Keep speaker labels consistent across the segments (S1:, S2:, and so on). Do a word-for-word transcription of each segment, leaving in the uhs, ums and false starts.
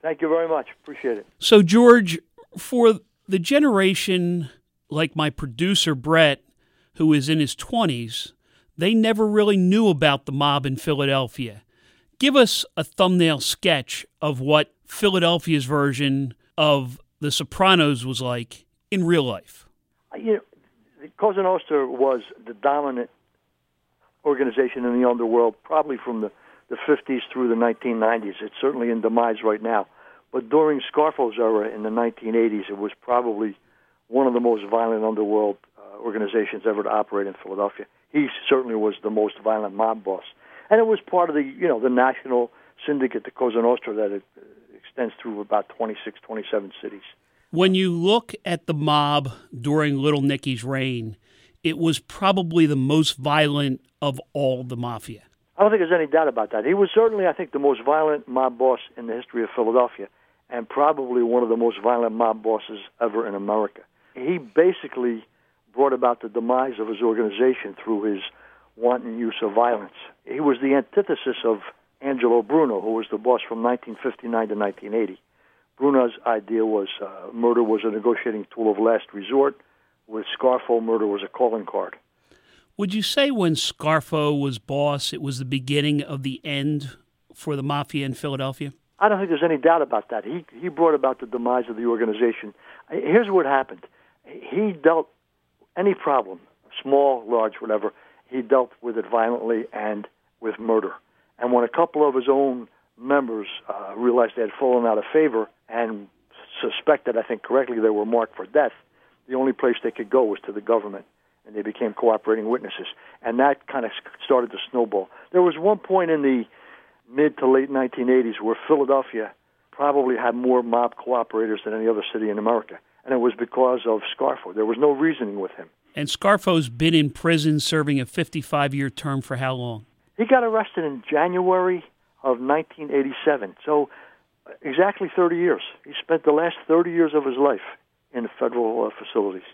S1: Thank you very much. Appreciate it.
S2: So, George, for the generation like my producer, Brett, who is in his twenties, they never really knew about the mob in Philadelphia. Give us a thumbnail sketch of what Philadelphia's version of The Sopranos was like in real life.
S1: You know, the Cosa Nostra was the dominant organization in the underworld, probably from the, the fifties through the nineteen nineties. It's certainly in demise right now. But during Scarfo's era in the nineteen eighties, it was probably one of the most violent underworld uh, organizations ever to operate in Philadelphia. He certainly was the most violent mob boss. And it was part of the, you know, the national syndicate, the Cosa Nostra, that it uh, extends through about twenty-six, twenty-seven cities.
S2: When you look at the mob during Little Nicky's reign, it was probably the most violent of all the mafia.
S1: I don't think there's any doubt about that. He was certainly, I think, the most violent mob boss in the history of Philadelphia, and probably one of the most violent mob bosses ever in America. He basically brought about the demise of his organization through his wanton use of violence. He was the antithesis of Angelo Bruno, who was the boss from nineteen fifty-nine to nineteen eighty. Bruno's idea was uh, murder was a negotiating tool of last resort. With Scarfo, murder was a calling card.
S2: Would you say when Scarfo was boss, it was the beginning of the end for the mafia in Philadelphia?
S1: I don't think there's any doubt about that. He he brought about the demise of the organization. Here's what happened. He dealt any problem, small, large, whatever, he dealt with it violently and with murder. And when a couple of his own members uh, realized they had fallen out of favor and suspected, I think correctly, they were marked for death, the only place they could go was to the government, and they became cooperating witnesses. And that kind of started to snowball. There was one point in the mid to late nineteen eighties where Philadelphia probably had more mob cooperators than any other city in America, and it was because of Scarfo. There was no reasoning with him.
S2: And Scarfo's been in prison serving a fifty-five-year term for how long?
S1: He got arrested in January of nineteen eighty-seven, so exactly thirty years. He spent the last thirty years of his life in federal uh, facilities.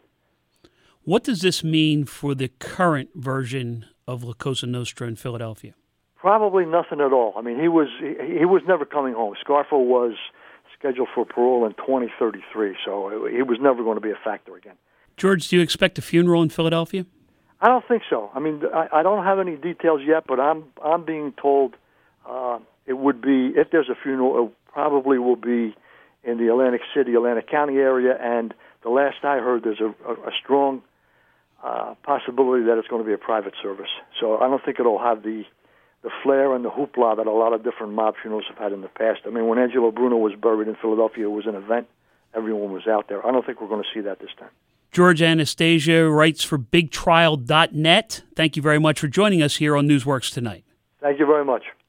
S2: What does this mean for the current version of La Cosa Nostra in Philadelphia?
S1: Probably nothing at all. I mean, he was he, he was never coming home. Scarfo was scheduled for parole in twenty thirty-three, so he was never going to be a factor again.
S2: George, do you expect a funeral in Philadelphia?
S1: I don't think so. I mean, I, I don't have any details yet, but I'm I'm being told uh, it would be, if there's a funeral, it probably will be in the Atlantic City, Atlantic County area, and the last I heard, there's a, a, a strong uh, possibility that it's going to be a private service. So I don't think it'll have the the flair and the hoopla that a lot of different mob funerals have had in the past. I mean, when Angelo Bruno was buried in Philadelphia, it was an event. Everyone was out there. I don't think we're going to see that this time.
S2: George Anastasia writes for big trial dot net. Thank you very much for joining us here on Newsworks Tonight.
S1: Thank you very much.